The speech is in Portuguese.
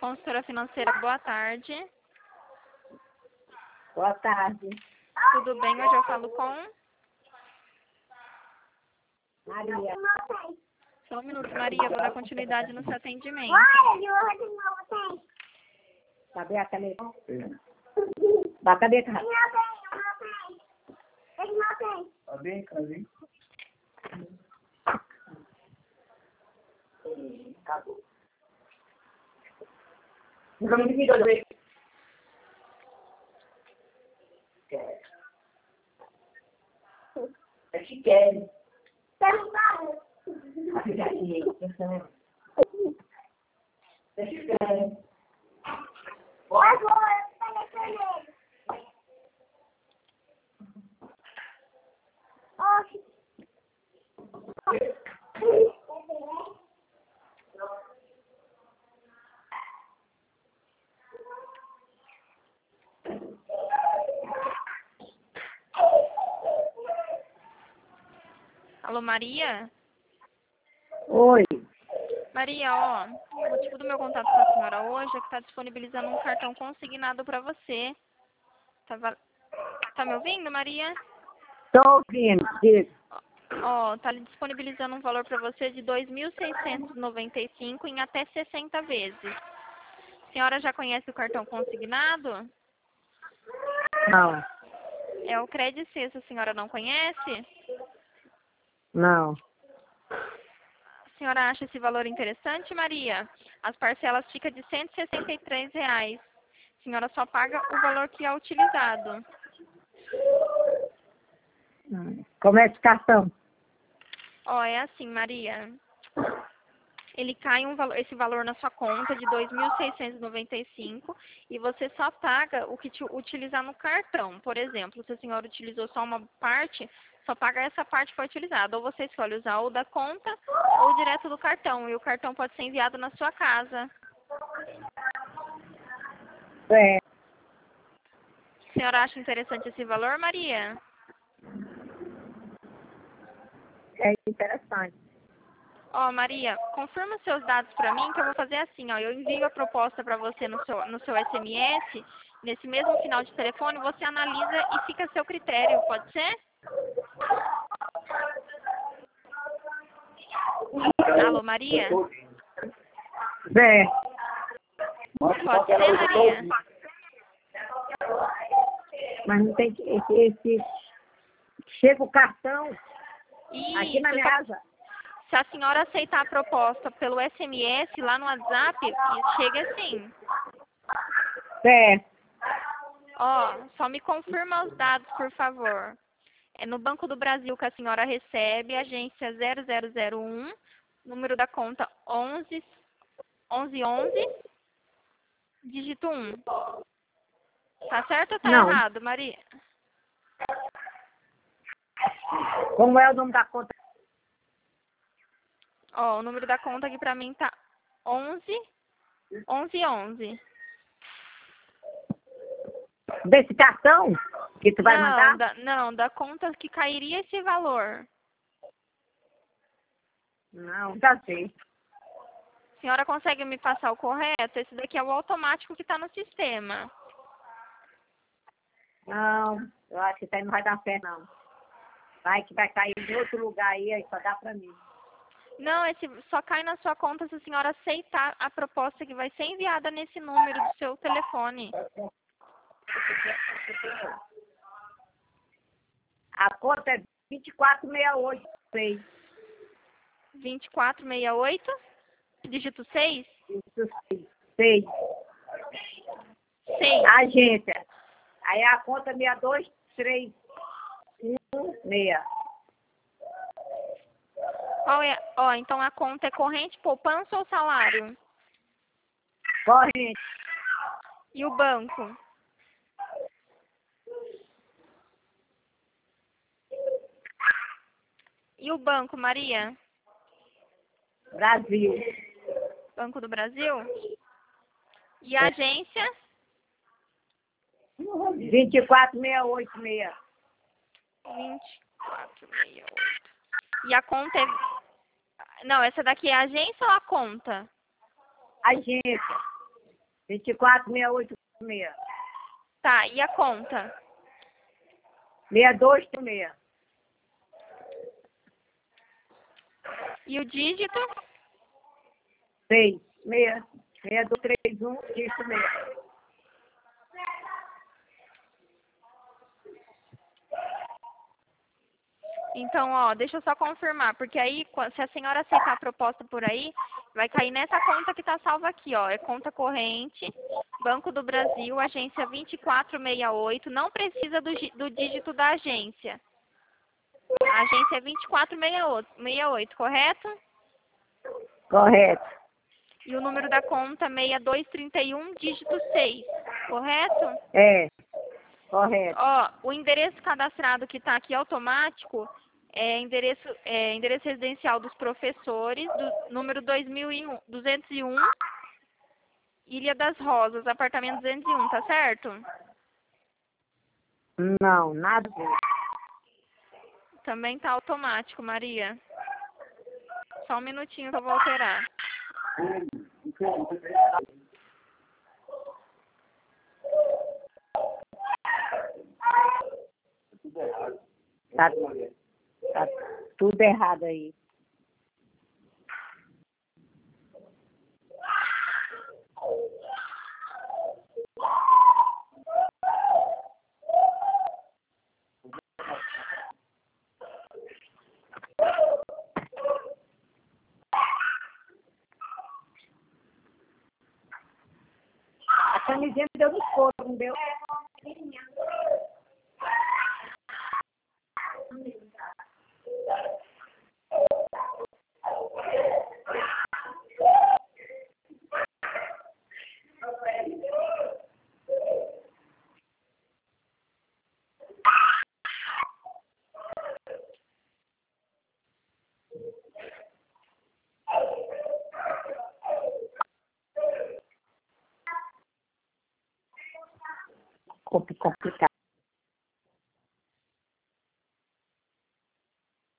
consultora financeira, boa tarde. Boa tarde. Tudo bem? Hoje eu falo com... Maria. Só um minuto, Maria. Vou dar continuidade no seu atendimento. Cadê a caneta? Dá a caneta. Cadê? Acabou. Nunca me virou de vez. É que quer. Alô, Maria? Oi. Maria, ó, o motivo do meu contato com a senhora hoje é que está disponibilizando um cartão consignado para você. Tá me ouvindo, Maria? Estou ouvindo, diga. Ó, tá disponibilizando um valor para você de R$ 2.695 em até 60 vezes. A senhora já conhece o cartão consignado? Não, É o Credit Suisse, a senhora não conhece? não. A senhora acha esse valor interessante, Maria? As parcelas ficam de R$ 163. A senhora só paga o valor que é utilizado. Como é esse cartão? Ó, é assim, Maria. Ele cai esse valor na sua conta de R$ 2.695 e você só paga o que utilizar no cartão. Por exemplo, se a senhora utilizou só uma parte, só paga essa parte que foi utilizada. Ou você escolhe usar o da conta ou direto do cartão. E o cartão pode ser enviado na sua casa. É, A senhora acha interessante esse valor, Maria? é interessante. Ó, Maria, confirma seus dados para mim que eu vou fazer assim, ó. Eu envio a proposta para você no seu SMS. Nesse mesmo final de telefone, você analisa e fica a seu critério. Pode ser? Alô, Maria? É. Pode ser, Maria? Mas não tem que... Chega o cartão aqui na Isso. minha casa. Se a senhora aceitar a proposta pelo SMS lá no WhatsApp, chega assim. É. Ó, só me confirma os dados, por favor. É no Banco do Brasil que a senhora recebe, agência 0001, número da conta 1111, dígito 1. Tá certo ou tá Não. errado, Maria? Como é o nome da conta? Ó, o número da conta aqui pra mim tá 1111. Desse cartão que tu vai mandar? Não, da conta que cairia esse valor. Não, já sei. A senhora consegue me passar o correto? Esse daqui é o automático que está no sistema. Não, eu acho que isso aí não vai dar pé, não. Vai que vai cair em outro lugar aí só dá pra mim. Não, esse só cai na sua conta se a senhora aceitar a proposta que vai ser enviada nesse número do seu telefone. A conta é 2468, sei. 2468, dígito 6? Isso sei. 6. Agência. Aí a conta é 62316. Qual é? Ó, então a conta é corrente, poupança ou salário? Corrente. E o banco? E o banco, Maria? Brasil. Banco do Brasil? E a agência? 24686. 2468. E a conta é... Não, essa daqui é a agência ou a conta? Agência. 24.686. Tá, e a conta? 6236. E o dígito? 6231, dígito 6. Então, ó, deixa eu só confirmar, porque aí, se a senhora aceitar a proposta por aí, vai cair nessa conta que está salva aqui, ó. É conta corrente, Banco do Brasil, agência 2468, não precisa do dígito da agência. A agência é 2468, correto? Correto. E o número da conta 6231, dígito 6, correto? É, correto. Ó, o endereço cadastrado que está aqui automático é endereço residencial dos professores, número 2201, Ilha das Rosas, apartamento 201, tá certo? Não, nada a ver. Também tá automático, Maria. Só um minutinho que eu vou alterar. Tá tudo errado aí. A camisinha me deu no couro, não deu? Complicado.